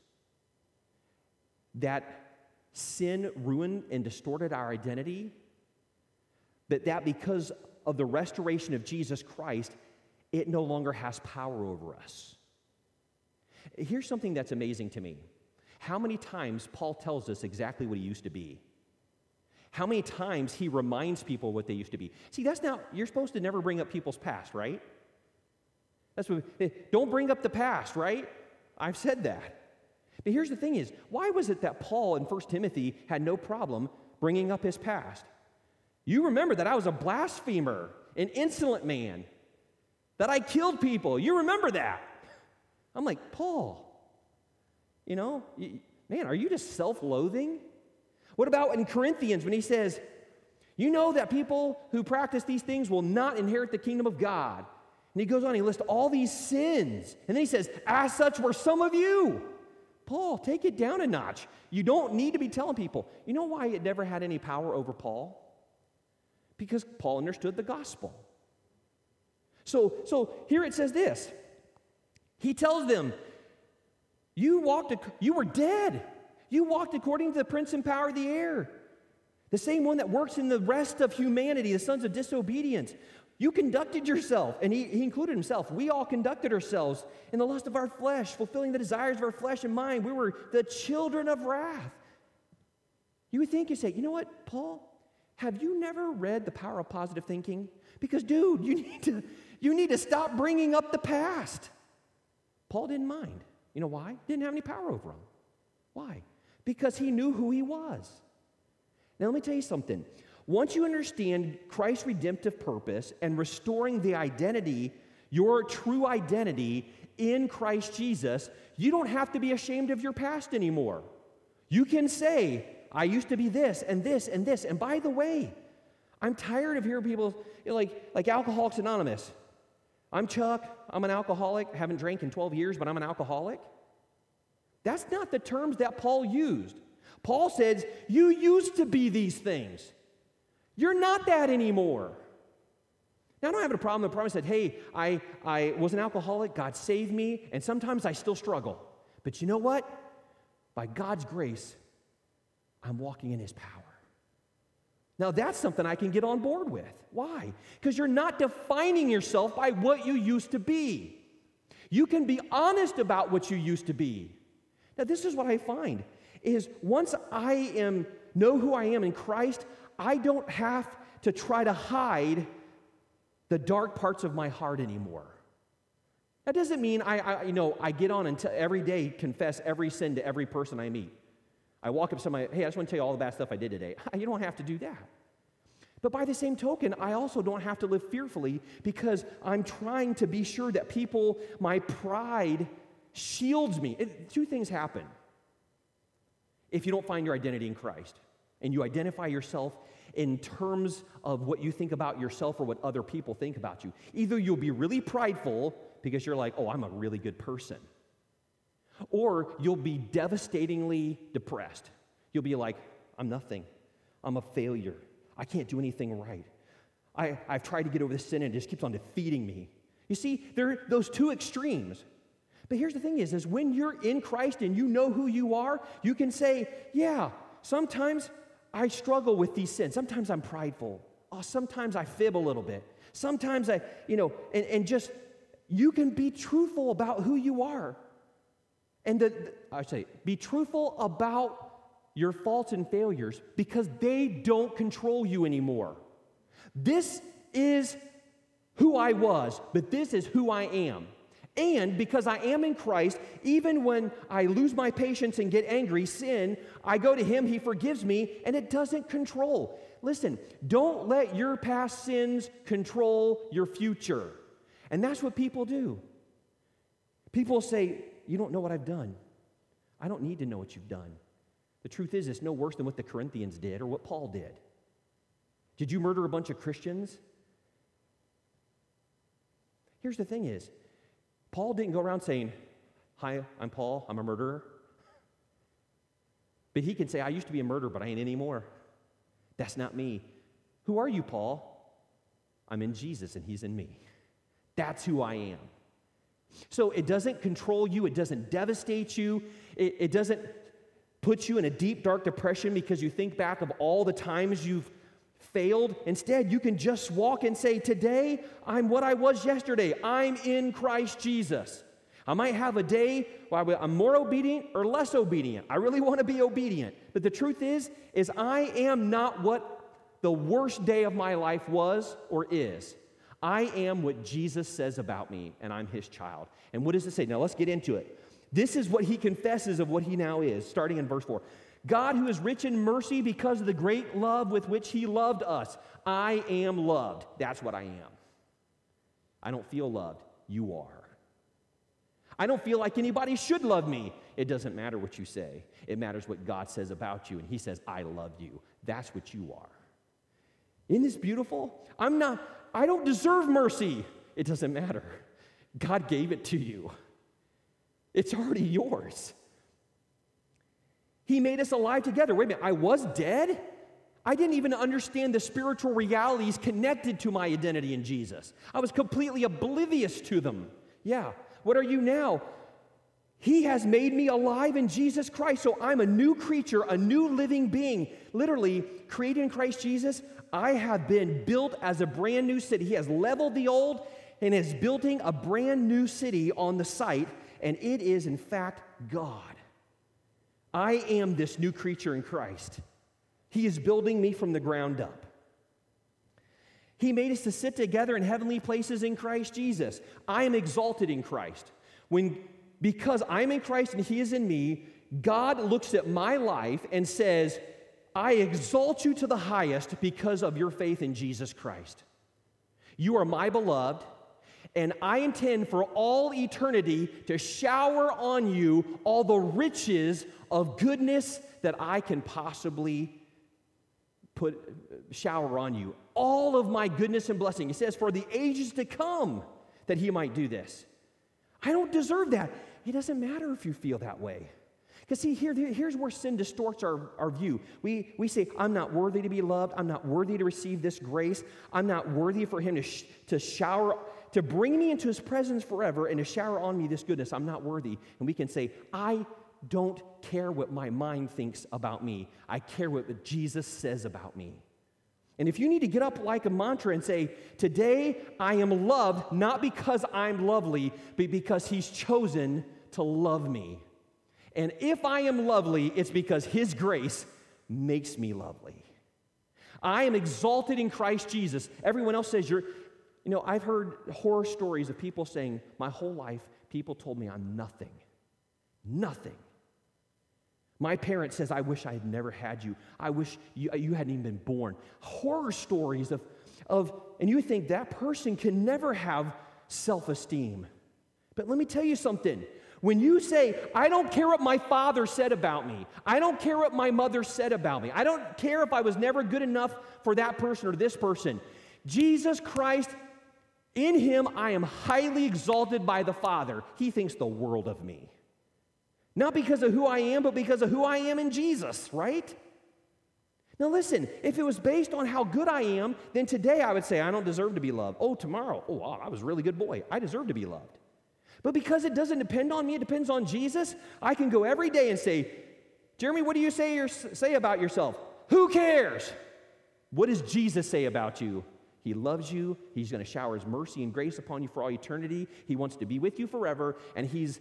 that sin ruined and distorted our identity, but that because of the restoration of Jesus Christ, it no longer has power over us. Here's something that's amazing to me. How many times Paul tells us exactly what he used to be? How many times he reminds people what they used to be? See, that's not, you're supposed to never bring up people's past, right? That's what, don't bring up the past, right? I've said that. But here's the thing is, why was it that Paul in First Timothy had no problem bringing up his past? You remember that I was a blasphemer, an insolent man, that I killed people. You remember that. I'm like, Paul, you know, man, are you just self-loathing? What about in Corinthians when he says, you know that people who practice these things will not inherit the kingdom of God? And he goes on, he lists all these sins. And then he says, as such were some of you. Paul, take it down a notch. You don't need to be telling people. You know why it never had any power over Paul? Because Paul understood the gospel. So, so here it says this. He tells them, you walked, you were dead. You walked according to the prince and power of the air, the same one that works in the rest of humanity, the sons of disobedience. You conducted yourself, and he, he included himself. We all conducted ourselves in the lust of our flesh, fulfilling the desires of our flesh and mind. We were the children of wrath. You would think, you say, you know what, Paul, have you never read The Power of Positive Thinking? Because, dude, you need to, you need to stop bringing up the past. Paul didn't mind. You know why? Didn't have any power over him. Why? Because he knew who he was. Now, let me tell you something. Once you understand Christ's redemptive purpose and restoring the identity, your true identity in Christ Jesus, you don't have to be ashamed of your past anymore. You can say, I used to be this and this and this. And by the way, I'm tired of hearing people, you know, like, like Alcoholics Anonymous. I'm Chuck, I'm an alcoholic, haven't drank in twelve years, but I'm an alcoholic. That's not the terms that Paul used. Paul says, you used to be these things. You're not that anymore. Now, I don't have a problem. The problem said, hey, I, I was an alcoholic, God saved me, and sometimes I still struggle. But you know what? By God's grace, I'm walking in his power. Now, that's something I can get on board with. Why? Because you're not defining yourself by what you used to be. You can be honest about what you used to be. Now, this is what I find, is once I am know who I am in Christ, I don't have to try to hide the dark parts of my heart anymore. That doesn't mean I, I you know, I get on and t- every day confess every sin to every person I meet. I walk up to somebody, hey, I just want to tell you all the bad stuff I did today. You don't have to do that. But by the same token, I also don't have to live fearfully because I'm trying to be sure that people, my pride shields me. It, two things happen if you don't find your identity in Christ and you identify yourself in terms of what you think about yourself or what other people think about you. Either you'll be really prideful because you're like, oh, I'm a really good person. Or you'll be devastatingly depressed. You'll be like, I'm nothing. I'm a failure. I can't do anything right. I, I've tried to get over this sin and it just keeps on defeating me. You see, there are those two extremes. But here's the thing is, is when you're in Christ and you know who you are, you can say, yeah, sometimes I struggle with these sins. Sometimes I'm prideful. Oh, sometimes I fib a little bit. Sometimes I, you know, and, and just, you can be truthful about who you are. And the, the, I say, be truthful about your faults and failures because they don't control you anymore. This is who I was, but this is who I am. And because I am in Christ, even when I lose my patience and get angry, sin, I go to him, he forgives me, and it doesn't control. Listen, don't let your past sins control your future. And that's what people do. People say, you don't know what I've done. I don't need to know what you've done. The truth is, it's no worse than what the Corinthians did or what Paul did. Did you murder a bunch of Christians? Here's the thing is, Paul didn't go around saying, hi, I'm Paul, I'm a murderer. But he can say, I used to be a murderer, but I ain't anymore. That's not me. Who are you, Paul? I'm in Jesus, and he's in me. That's who I am. So it doesn't control you. It doesn't devastate you. It, it doesn't put you in a deep, dark depression because you think back of all the times you've failed. Instead, you can just walk and say, today, I'm what I was yesterday. I'm in Christ Jesus. I might have a day where I'm more obedient or less obedient. I really want to be obedient. But the truth is, is I am not what the worst day of my life was or is. I am what Jesus says about me, and I'm his child. And what does it say? Now, let's get into it. This is what he confesses of what he now is, starting in verse four. God, who is rich in mercy because of the great love with which he loved us. I am loved. That's what I am. I don't feel loved. You are. I don't feel like anybody should love me. It doesn't matter what you say. It matters what God says about you, and he says, I love you. That's what you are. Isn't this beautiful? I'm not, I don't deserve mercy. It doesn't matter. God gave it to you. It's already yours. He made us alive together. Wait a minute, I was dead? I didn't even understand the spiritual realities connected to my identity in Jesus. I was completely oblivious to them. Yeah, what are you now? He has made me alive in Jesus Christ, so I'm a new creature, a new living being. Literally, created in Christ Jesus, I have been built as a brand new city. He has leveled the old and is building a brand new city on the site, and it is, in fact, God. I am this new creature in Christ. He is building me from the ground up. He made us to sit together in heavenly places in Christ Jesus. I am exalted in Christ. When because I'm in Christ and he is in me, God looks at my life and says, I exalt you to the highest because of your faith in Jesus Christ. You are my beloved, and I intend for all eternity to shower on you all the riches of goodness that I can possibly put shower on you. All of my goodness and blessing. It says, for the ages to come that he might do this. I don't deserve that. It doesn't matter if you feel that way. Because see, here, here's where sin distorts our, our view. We, we say, I'm not worthy to be loved. I'm not worthy to receive this grace. I'm not worthy for him to, sh- to shower, to bring me into his presence forever and to shower on me this goodness. I'm not worthy. And we can say, I don't care what my mind thinks about me. I care what Jesus says about me. And if you need to get up like a mantra and say, today I am loved, not because I'm lovely, but because he's chosen to love me. And if I am lovely, it's because his grace makes me lovely. I am exalted in Christ Jesus. Everyone else says you're, you know, I've heard horror stories of people saying, my whole life, people told me I'm nothing. Nothing. My parent says, I wish I had never had you. I wish you, you hadn't even been born. Horror stories of, of, and you think that person can never have self-esteem. But let me tell you something. When you say, I don't care what my father said about me, I don't care what my mother said about me, I don't care if I was never good enough for that person or this person, Jesus Christ, in him I am highly exalted by the Father. He thinks the world of me. Not because of who I am, but because of who I am in Jesus, right? Now listen, if it was based on how good I am, then today I would say, I don't deserve to be loved. Oh, tomorrow, oh, wow, I was a really good boy. I deserve to be loved. But because it doesn't depend on me, it depends on Jesus, I can go every day and say, Jeremy, what do you say, your, say about yourself? Who cares? What does Jesus say about you? He loves you. He's going to shower his mercy and grace upon you for all eternity. He wants to be with you forever, and he's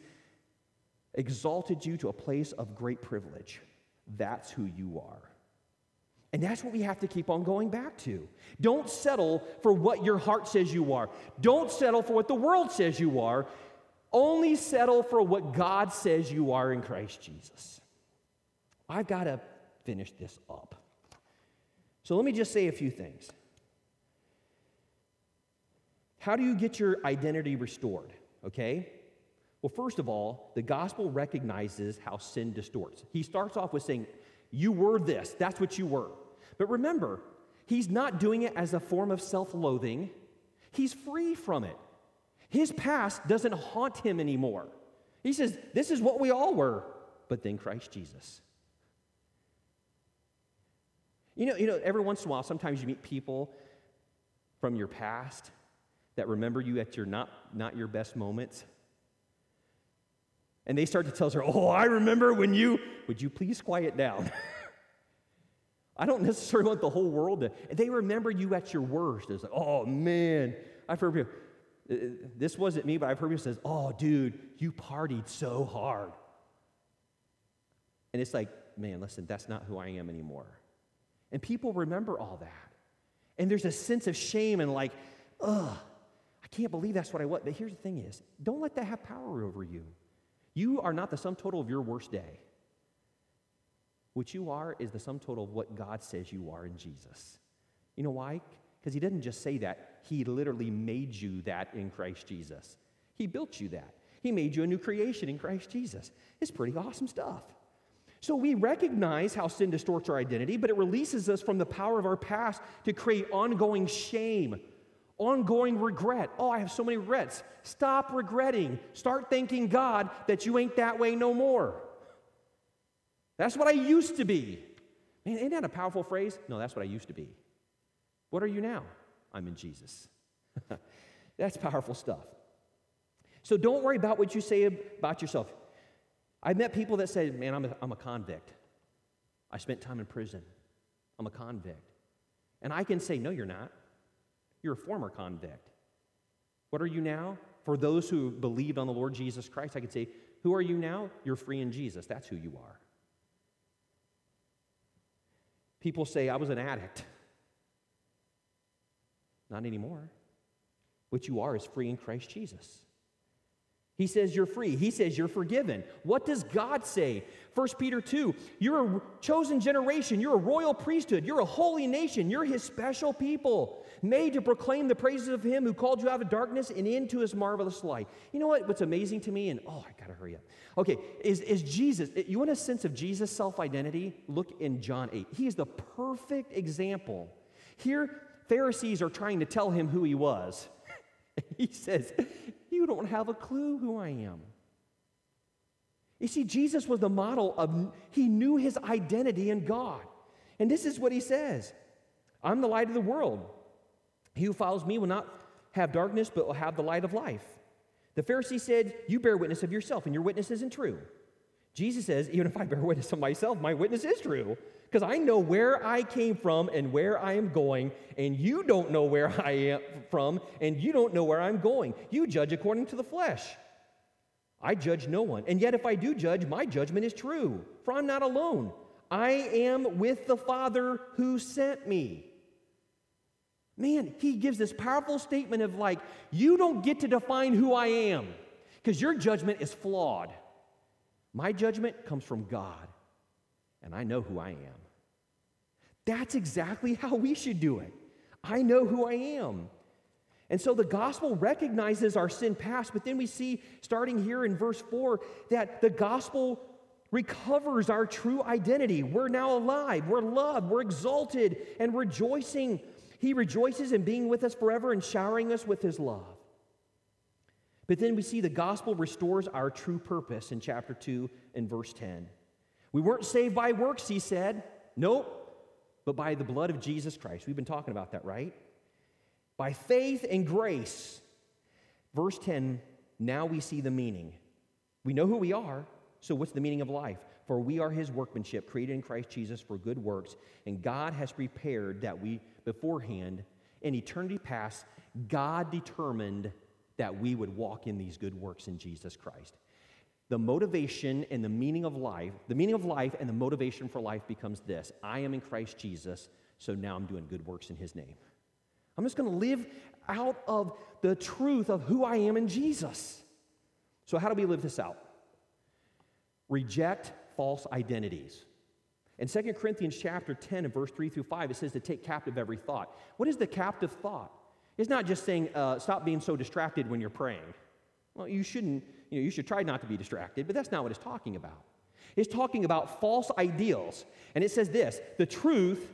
exalted you to a place of great privilege. That's who you are. And that's what we have to keep on going back to. Don't settle for what your heart says you are. Don't settle for what the world says you are. Only settle for what God says you are in Christ Jesus. I've got to finish this up. So let me just say a few things. How do you get your identity restored? Okay? Well, first of all, the gospel recognizes how sin distorts. He starts off with saying, you were this. That's what you were. But remember, he's not doing it as a form of self-loathing. He's free from it. His past doesn't haunt him anymore. He says, this is what we all were, but then Christ Jesus. You know, you know, every once in a while, sometimes you meet people from your past that remember you at your not, not your best moments. And they start to tell us, oh, I remember when you, would you please quiet down? I don't necessarily want the whole world to, they remember you at your worst. It's like, oh man, I've heard people, this wasn't me, but I've heard people say, oh dude, you partied so hard. And it's like, man, listen, that's not who I am anymore. And people remember all that. And there's a sense of shame and like, ugh, I can't believe that's what I was. But here's the thing is, don't let that have power over you. You are not the sum total of your worst day. What you are is the sum total of what God says you are in Jesus. You know why? Because he didn't just say that. He literally made you that in Christ Jesus. He built you that. He made you a new creation in Christ Jesus. It's pretty awesome stuff. So we recognize how sin distorts our identity, but it releases us from the power of our past to create ongoing shame, ongoing regret. Oh, I have so many regrets. Stop regretting. Start thanking God that you ain't that way no more. That's what I used to be. Man, ain't that a powerful phrase? No, that's what I used to be. What are you now? I'm in Jesus. That's powerful stuff. So don't worry about what you say about yourself. I've met people that say, man, I'm a, I'm a convict. I spent time in prison. I'm a convict. And I can say, no, you're not. You're a former convict. What are you now? For those who believed on the Lord Jesus Christ, I could say, who are you now? You're free in Jesus. That's who you are. People say, I was an addict. Not anymore. What you are is free in Christ Jesus. He says you're free. He says you're forgiven. What does God say? First Peter two, you're a chosen generation. You're a royal priesthood. You're a holy nation. You're his special people, made to proclaim the praises of him who called you out of darkness and into his marvelous light. You know what? What's amazing to me, and oh, I got to hurry up. Okay, is, is Jesus, you want a sense of Jesus' self-identity? Look in John eight. He is the perfect example. Here, Pharisees are trying to tell him who he was. He says, you don't have a clue who I am. You see, Jesus was the model of, he knew his identity in God. And this is what he says. I'm the light of the world. He who follows me will not have darkness, but will have the light of life. The Pharisee said, you bear witness of yourself, and your witness isn't true. Jesus says, even if I bear witness of myself, my witness is true. Because I know where I came from and where I am going, and you don't know where I am from, and you don't know where I'm going. You judge according to the flesh. I judge no one. And yet if I do judge, my judgment is true, for I'm not alone. I am with the Father who sent me. Man, he gives this powerful statement of like, you don't get to define who I am, because your judgment is flawed. My judgment comes from God, and I know who I am. That's exactly how we should do it. I know who I am. And so the gospel recognizes our sin past, but then we see, starting here in verse four, that the gospel recovers our true identity. We're now alive, we're loved, we're exalted and rejoicing. He rejoices in being with us forever and showering us with his love. But then we see the gospel restores our true purpose in chapter two and verse ten. We weren't saved by works, he said. Nope. But by the blood of Jesus Christ. We've been talking about that, right? By faith and grace. Verse ten, now we see the meaning. We know who we are, so what's the meaning of life? For we are his workmanship, created in Christ Jesus for good works, and God has prepared that we beforehand, in eternity past, God determined that we would walk in these good works in Jesus Christ. The motivation and the meaning of life, the meaning of life and the motivation for life becomes this: I am in Christ Jesus, so now I'm doing good works in his name. I'm just going to live out of the truth of who I am in Jesus. So how do we live this out? Reject false identities. In Second Corinthians chapter ten and verse three through five, it says to take captive every thought. What is the captive thought? It's not just saying, uh, stop being so distracted when you're praying. Well, you shouldn't, you know, you should try not to be distracted, but that's not what it's talking about. It's talking about false ideals. And it says this: the truth,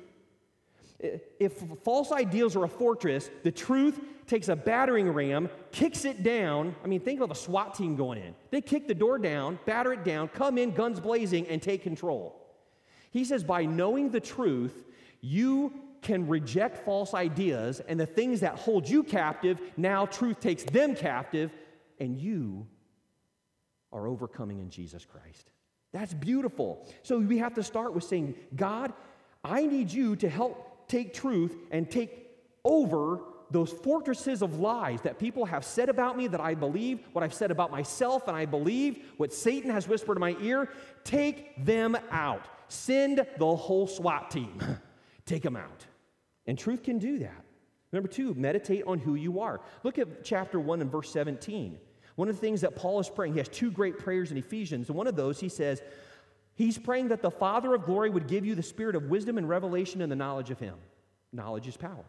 if false ideals are a fortress, the truth takes a battering ram, kicks it down. I mean, think of a SWAT team going in. They kick the door down, batter it down, come in guns blazing, and take control. He says by knowing the truth, you can reject false ideas, and the things that hold you captive, now truth takes them captive, and you are overcoming in Jesus Christ. That's beautiful. So we have to start with saying, God, I need you to help take truth and take over those fortresses of lies that people have said about me that I believe, what I've said about myself and I believe, what Satan has whispered in my ear. Take them out. Send the whole SWAT team. Take them out. And truth can do that. Number two, meditate on who you are. Look at chapter one and verse seventeen. One of the things that Paul is praying, he has two great prayers in Ephesians, and one of those he says, he's praying that the Father of glory would give you the spirit of wisdom and revelation and the knowledge of him. Knowledge is power.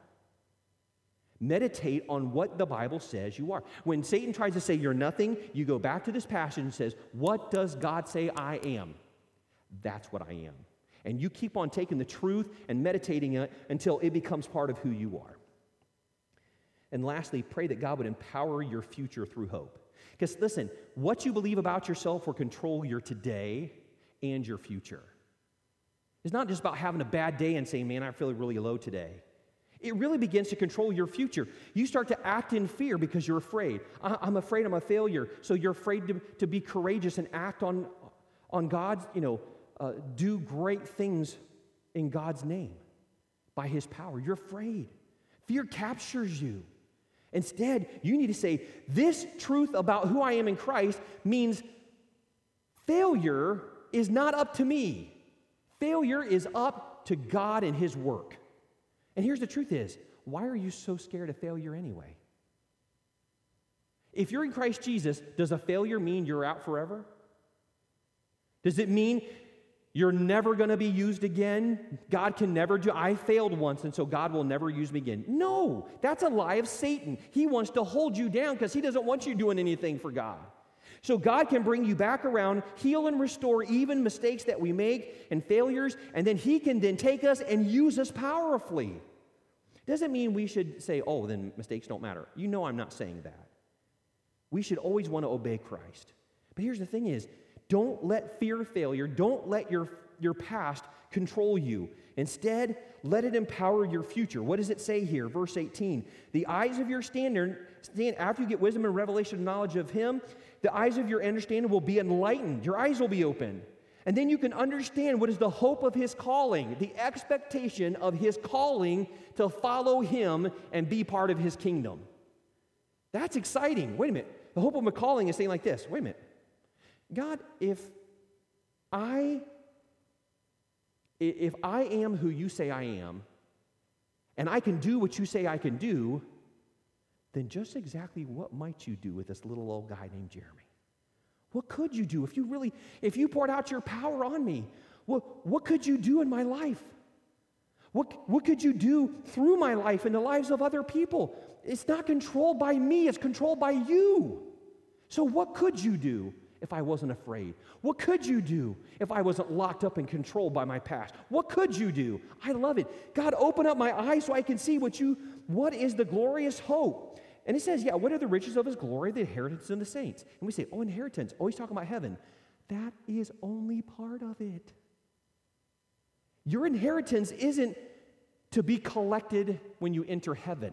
Meditate on what the Bible says you are. When Satan tries to say you're nothing, you go back to this passage and says, what does God say I am? That's what I am. And you keep on taking the truth and meditating it until it becomes part of who you are. And lastly, pray that God would empower your future through hope. Because listen, what you believe about yourself will control your today and your future. It's not just about having a bad day and saying, man, I feel really low today. It really begins to control your future. You start to act in fear because you're afraid. I- I'm afraid I'm a failure. So you're afraid to, to be courageous and act on, on God's, you know, uh, do great things in God's name by his power. You're afraid. Fear captures you. Instead, you need to say, this truth about who I am in Christ means failure is not up to me. Failure is up to God and his work. And here's the truth is, why are you so scared of failure anyway? If you're in Christ Jesus, does a failure mean you're out forever? Does it mean you're never going to be used again? God can never do, I failed once, and so God will never use me again. No, that's a lie of Satan. He wants to hold you down because he doesn't want you doing anything for God. So God can bring you back around, heal and restore even mistakes that we make and failures, and then he can then take us and use us powerfully. Doesn't mean we should say, oh, then mistakes don't matter. You know I'm not saying that. We should always want to obey Christ. But here's the thing is, don't let fear of failure, don't let your, your past control you. Instead, let it empower your future. What does it say here? Verse eighteen, the eyes of your standard, stand, after you get wisdom and revelation and knowledge of him, the eyes of your understanding will be enlightened. Your eyes will be open. And then you can understand what is the hope of his calling, the expectation of his calling to follow him and be part of his kingdom. That's exciting. Wait a minute. The hope of my calling is saying like this. Wait a minute. God, if I if I am who you say I am, and I can do what you say I can do, then just exactly what might you do with this little old guy named Jeremy? What could you do if you really, if you poured out your power on me? What, what could you do in my life? What, what could you do through my life and the lives of other people? It's not controlled by me, it's controlled by you. So what could you do if I wasn't afraid? What could you do if I wasn't locked up and controlled by my past? What could you do? I love it. God, open up my eyes so I can see what you, what is the glorious hope? And it says, yeah, what are the riches of his glory, the inheritance of the saints? And we say, oh, inheritance. Oh, he's talking about heaven. That is only part of it. Your inheritance isn't to be collected when you enter heaven.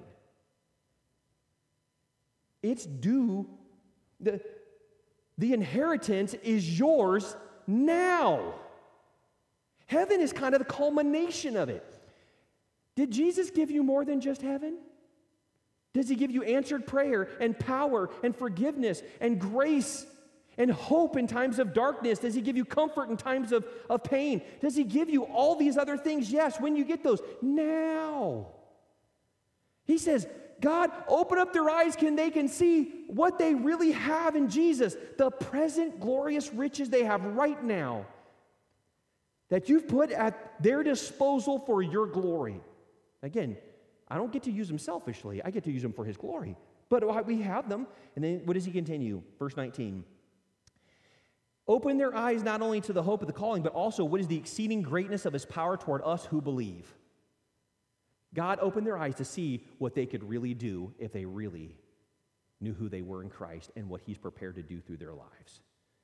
It's due, the, the inheritance is yours now. Heaven is kind of the culmination of it. Did Jesus give you more than just heaven? Does he give you answered prayer and power and forgiveness and grace and hope in times of darkness? Does he give you comfort in times of, of pain? Does he give you all these other things? Yes, when you get those. Now. He says, God, open up their eyes can they can see what they really have in Jesus, the present glorious riches they have right now that you've put at their disposal for your glory. Again, I don't get to use them selfishly. I get to use them for his glory. But we have them. And then what does he continue? Verse nineteen. Open their eyes not only to the hope of the calling, but also what is the exceeding greatness of his power toward us who believe. God opened their eyes to see what they could really do if they really knew who they were in Christ and what he's prepared to do through their lives.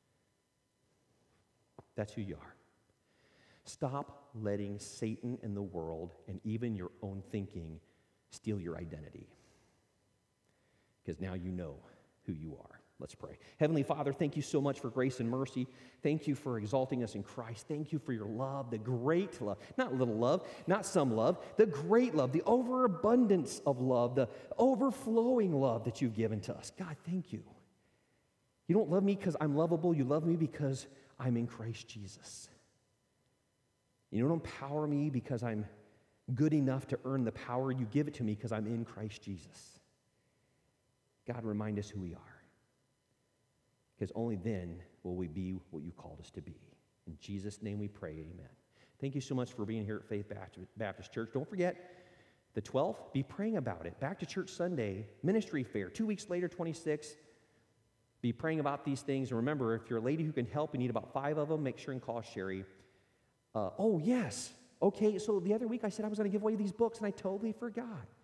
That's who you are. Stop letting Satan and the world and even your own thinking steal your identity. Because now you know who you are. Let's pray. Heavenly Father, thank you so much for grace and mercy. Thank you for exalting us in Christ. Thank you for your love, the great love. Not little love, not some love, the great love, the overabundance of love, the overflowing love that you've given to us. God, thank you. You don't love me because I'm lovable. You love me because I'm in Christ Jesus. You don't empower me because I'm good enough to earn the power. You give it to me because I'm in Christ Jesus. God, remind us who we are. Because only then will we be what you called us to be. In Jesus' name we pray, amen. Thank you so much for being here at Faith Baptist Church. Don't forget, the twelfth, be praying about it. Back to Church Sunday, ministry fair. Two weeks later, twenty-sixth, be praying about these things. And remember, if you're a lady who can help, you need about five of them, make sure and call Sherry. Uh, oh, yes. Okay, so the other week I said I was going to give away these books, and I totally forgot.